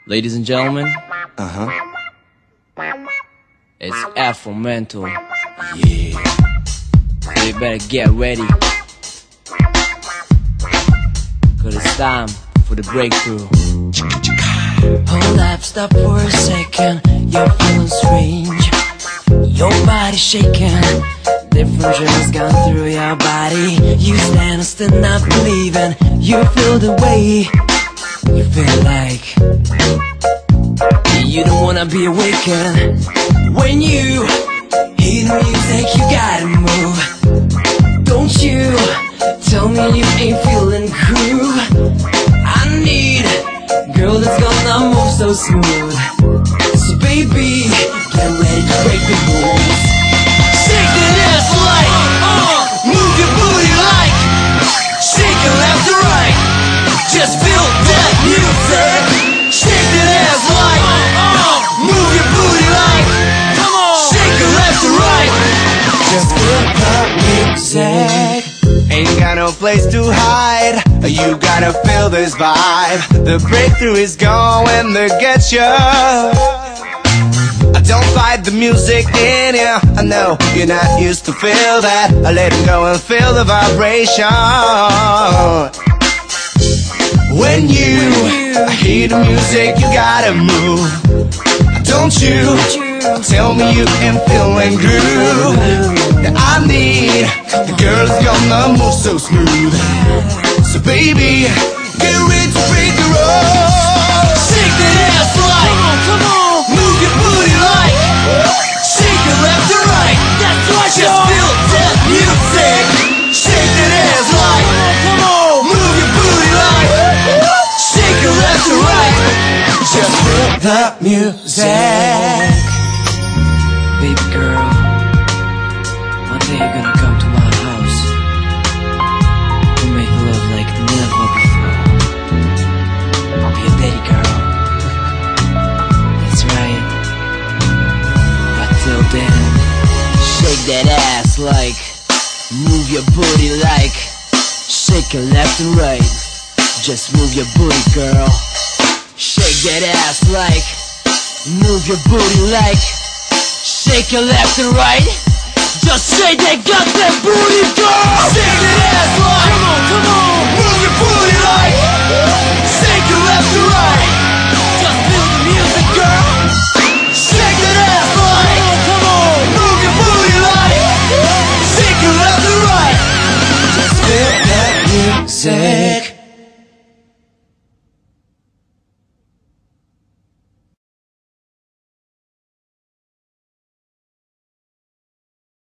Ladies and gentlemen, Uh-huh. it's Afro Mental. Yeah. So you better get ready, cause it's time for the breakthrough. Hold up, stop for a second. You're feeling strange. Your body's shaking. Different chills gone through your body. You stand still not believing. You feel the way. You feel like you don't wanna be awakened. When you hear the music, you gotta move. Don't you tell me you ain't feeling groove. I need a girl that's gonna move so smooth. So baby, get ready to break the rules. Shake that ass like, move your booty like, shake it left to right. Just feel that music. Shake that ass like, move your booty like, come on, shake it left to right. Just feel the music. Ain't got no place to hide. You gotta feel this vibe. The breakthrough is going to get you. Don't fight the music in you. I know you're not used to feel that. Let it go and feel the vibration. When you hear the music, you gotta move. Don't you tell me you ain't feeling groove. I need the girl that's gonna move so smooth. So baby, get ready to break the rules. Shake that ass like, come on, move your booty like, shake it left to right. That's right, just feel that music. Shake that ass like, come on, move your booty like, shake it left to right. Just feel the music. Baby girl, one day you're gonna come to my house. We'll make love like never before. I'll be a daddy girl. That's right. But till then, shake that ass like, move your booty like, shake it left and right. Just move your booty, girl. Shake that ass like, move your booty like, shake it left and right. Just shake that goddamn booty, girl. Shake that ass like, come on, move your booty.